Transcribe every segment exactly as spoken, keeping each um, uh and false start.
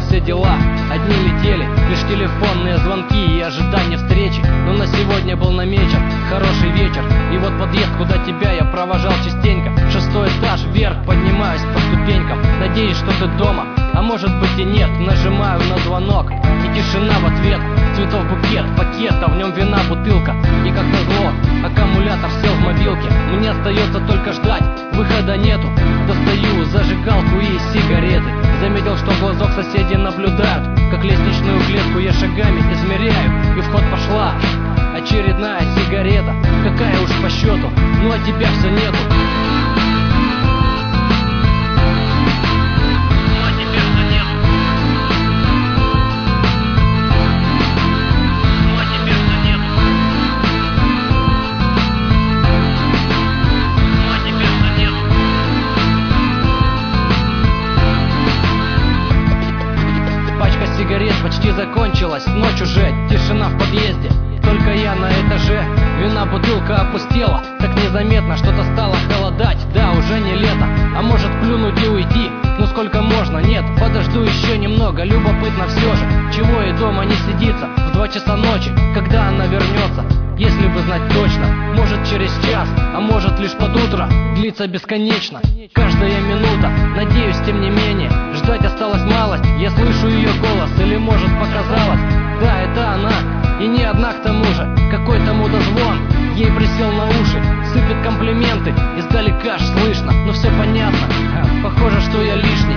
все дела. Одни летели, лишь телефонные звонки и ожидание встречи. Но на сегодня был намечен хороший вечер. И вот подъезд, куда тебя я провожал частенько. Шестой этаж, вверх, поднимаюсь по ступенькам. Надеюсь, что ты дома, а может быть и нет. Нажимаю на звонок, и тишина в ответ. Цветов букет, пакета, в нем вина бутылка. И как назло, аккумулятор сел в мобилке. Мне остается только ждать, выхода нету. Достаю зажигалку и сигареты. Заметил, что в глазок соседи наблюдают, как лестничную клетку я шагами измеряю. И в ход пошла очередная сигарета. Какая уж по счету, ну а тебя все нету. Сигарет почти закончилась, ночь уже, тишина в подъезде. Только я на этаже, вина бутылка опустела. Так незаметно что-то стало холодать. Да, уже не лето, а может плюнуть и уйти. Ну сколько можно? Нет, подожду еще немного. Любопытно все же, чего и дома не сидится в два часа ночи, когда она вернется. Если бы знать точно, может через час, а может лишь под утро, длится бесконечно каждая минута. Надеюсь, тем не менее, ждать осталось малость. Я слышу ее голос, или может показалось. Да, это она, и не одна к тому же. Какой-то мудозвон ей присел на уши. Сыпет комплименты, издалека аж слышно. Но все понятно, похоже, что я лишний.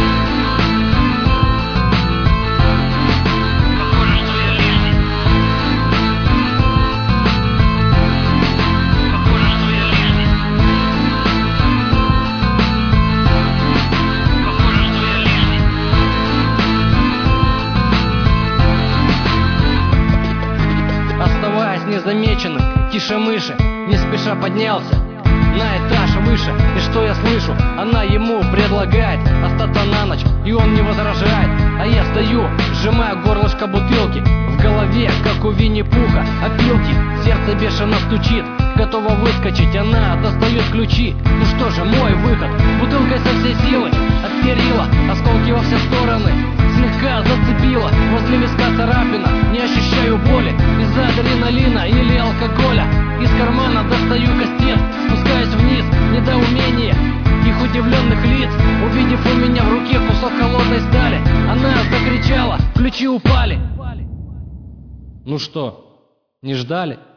Незамеченным, тише мыши, не спеша поднялся на этаж выше. И что я слышу? Она ему предлагает остаться на ночь, и он не возражает. А я стою, сжимаю горлышко бутылки. В голове, как у Винни-Пуха, опилки. Сердце бешено стучит, готово выскочить. Она достает ключи. Ну что же, мой выход. Бутылкой со всей силы отперила, осколки во все стороны. Слегка зацепила, возле виска царапина. Не ощущаю боли из-за адреналина или алкоголя. Из кармана достаю кастет, спускаюсь вниз, недоумение их удивленных лиц. Увидев у меня в руке кусок холодной стали, она закричала, ключи упали. Ну что, не ждали?